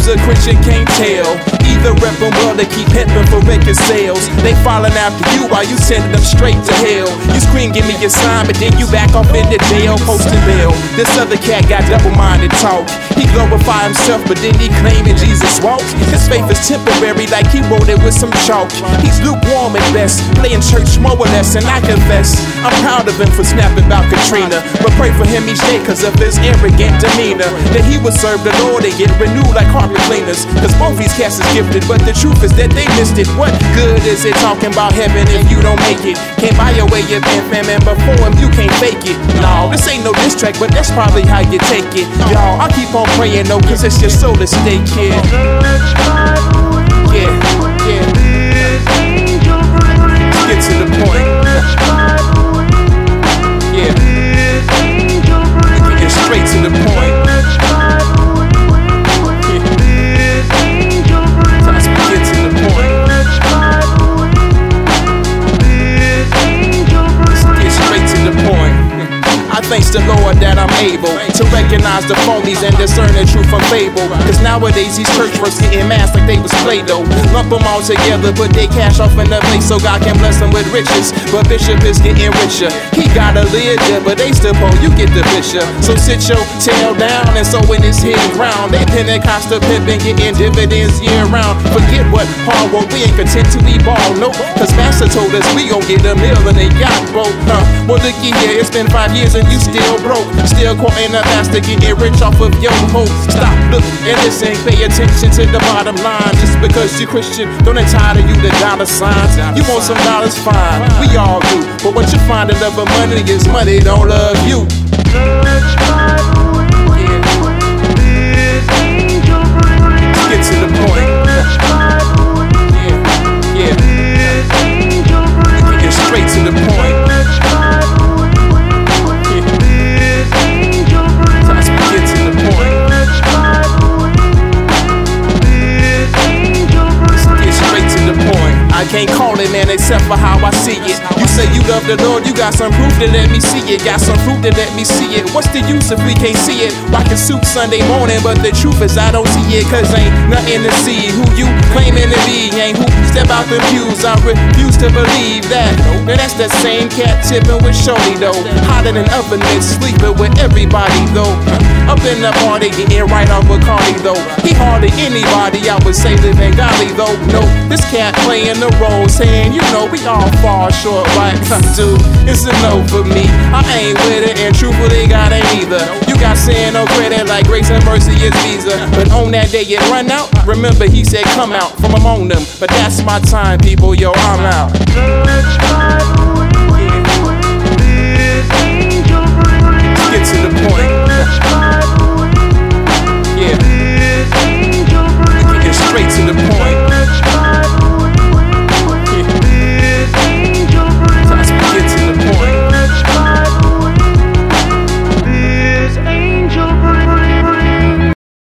who's a Christian can't tell. Either rep them well to keep pimping for record sales. They following after you while you sending them straight to hell. You scream, give me your sign, but then you back off in the jail, posting bail. This other cat got double-minded talk. He glorify himself, but then he claiming Jesus walk. His faith is temporary, like he wrote it with some chalk. He's lukewarm at best, playing church more or less, and I confess I'm proud of him for snapping about Katrina, but pray for him each day cause of his arrogant demeanor. That he would serve the Lord and get renewed like carpet cleaners. Cause both these cats is gifted, but the truth is that they missed it. What good is it talking about heaven if you don't make it? Can't buy your way up in fam, and before him you can't fake it. No, this ain't no diss track, but that's probably how you take it. Y'all, I keep on praying though, cause it's your soul at stake, kid. Yeah, yeah. Let's get to the point. Yeah. Get straight to the point. Thanks to Lord that I'm able to recognize the phonies and discern the truth from fable. Cause nowadays these church works getting masked like they was Play-Doh. Lump them all together, put they cash off in the place so God can bless them with riches. But Bishop is getting richer. He got a lid there, but they still pull, you get the bishop. So sit your tail down and so when it's hitting ground, they Pentecostal pimping, getting dividends year round. Forget what Paul wrote, we ain't content to be ball, nope. Cause Master told us we gon' get a meal and a yacht boat, Well looky here, it's been 5 years and you still broke, still quoting a pastor, getting rich off of your hope. Stop, look, and listen, pay attention to the bottom line. Just because you're Christian, don't entitle you to dollar signs. You want some dollars, fine, we all do. But what you find in love of money is money don't love you. Get to the point. Yeah, yeah. Get straight to the point. I can't call it, man, except for how I see it. You say you love the Lord, you got some proof to let me see it. Got some proof to let me see it. What's the use if we can't see it? Rockin' suit Sunday morning, but the truth is I don't see it. Cause ain't nothing to see. Who you claiming to be ain't who step out the pews. I refuse to believe that. Now that's that same cat tipping with Shorty though. Hotter than oven mitts, sleeping with everybody though. Up in the party, getting right off with Cardi though. He hardly anybody I would say living godly though. No, this cat playing the role, saying, you know, we all fall short, right? Dude, it's a no for me. I ain't with it, and truthfully, God ain't either. You got sin, no credit, like grace and mercy is Visa. But on that day it run out, remember he said, come out from among them. But that's my time, people, yo, I'm out. Get to the point.